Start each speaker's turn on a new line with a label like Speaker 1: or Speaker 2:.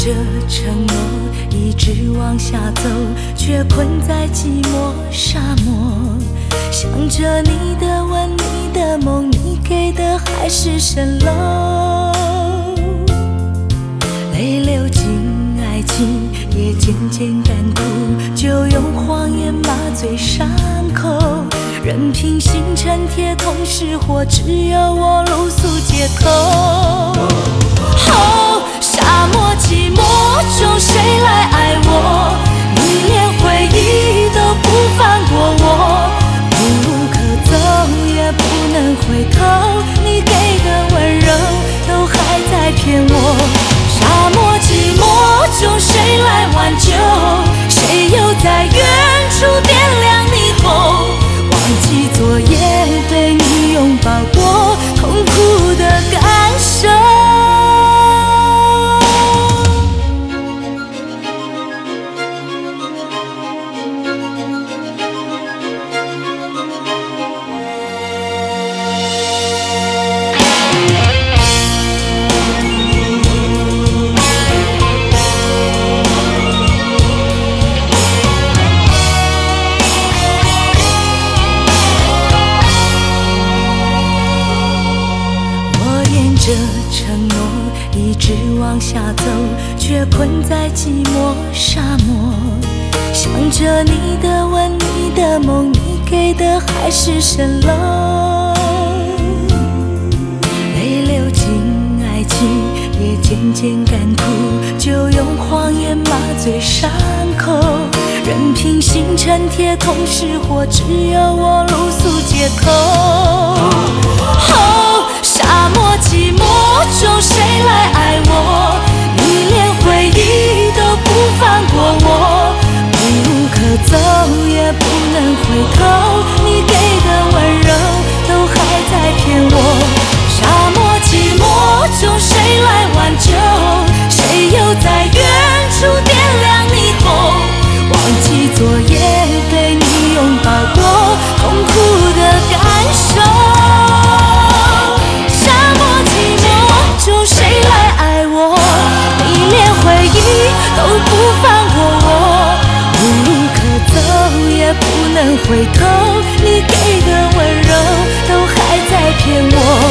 Speaker 1: 着承诺，一直往下走，却困在寂寞沙漠。想着你的吻，你的梦，你给的海市蜃楼。泪流进爱情，也渐渐干枯，就用谎言麻醉伤口。任凭星辰铁桶失火，只有我露宿街头。哦，沙漠寂寞中谁来爱我？你连回忆都不放过我，无可走也不能回头，你给的温柔都还在骗我。沙漠寂寞中谁来挽救？谁又在远处点亮霓虹？忘记昨夜被你拥抱过痛苦的感受。承诺一直往下走，却困在寂寞沙漠。想着你的吻，你的梦，你给的海市蜃楼。泪流进爱情，也渐渐干枯，就用谎言麻醉伤口。任凭星辰铁桶失火，只有我露宿街头。哦，沙漠寂寞中谁来爱我？你连回忆都不放过我，无可走也不能回头，你给的温柔都还在骗我。沙漠寂寞中谁来挽救？谁又在远处点亮霓虹？忘记昨夜被你拥抱过痛苦的感受。谁来爱我？你连回忆都不放过我，无可走也不能回头，你给的温柔都还在骗我。